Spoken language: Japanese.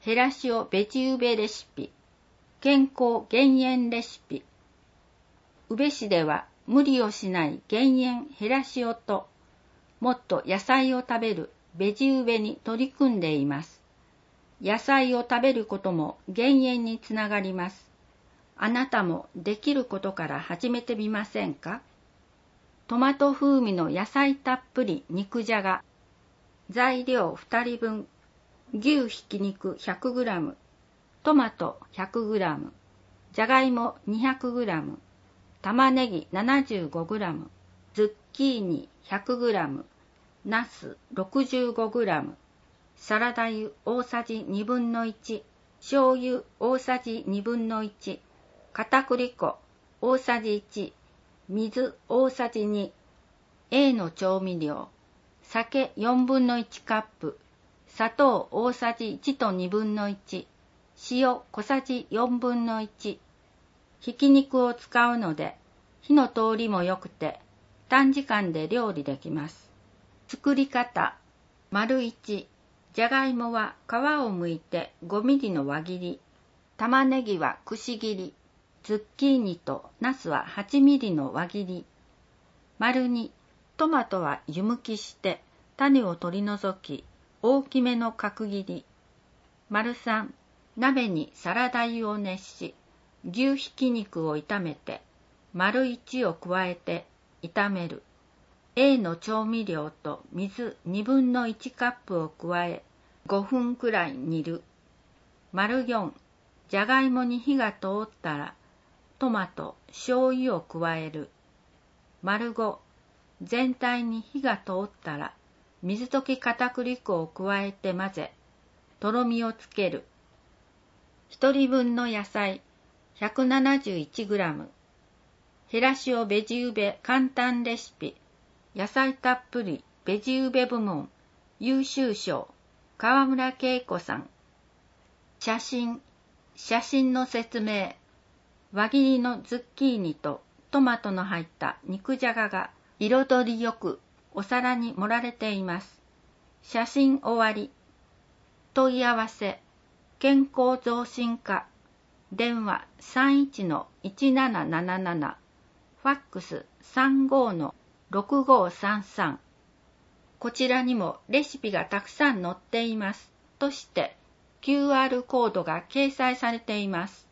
ヘラシオベジウベレシピ、健康減塩レシピ。宇部市では無理をしない減塩ヘラシオと、もっと野菜を食べるベジウベに取り組んでいます。野菜を食べることも減塩につながります。あなたもできることから始めてみませんか？トマト風味の野菜たっぷり肉じゃが。材料2人分。牛ひき肉 100g、トマト 100g、じゃがいも 200g、玉ねぎ 75g、ズッキーニ 100g、ナス 65g、サラダ油大さじ1/2、醤油大さじ1/2、片栗粉大さじ1、水大さじ2、A の調味料、酒1/4カップ、砂糖大さじ1と1/2、塩小さじ1/4。ひき肉を使うので、火の通りも良くて、短時間で料理できます。作り方。1、じゃがいもは皮を剥いて5ミリの輪切り。玉ねぎはくし切り。ズッキーニとナスは8ミリの輪切り。2、トマトは湯むきして、種を取り除き、大きめの角切り。3、鍋にサラダ油を熱し、牛ひき肉を炒めて、1を加えて炒める。A の調味料と水1/2カップを加え、5分くらい煮る。4、じゃがいもに火が通ったら、トマト、醤油を加える。5、全体に火が通ったら、水溶き片栗粉を加えて混ぜ、とろみをつける。1人分の野菜 171g。ヘラシオベジウベ簡単レシピ。野菜たっぷりベジウベ部門優秀賞川村恵子さん。写真の説明。輪切りのズッキーニとトマトの入った肉じゃがが彩りよくお皿に盛られています。写真終わり。問い合わせ。健康増進課。電話 31-1777。ファックス 35-6533。こちらにもレシピがたくさん載っています。として QR コードが掲載されています。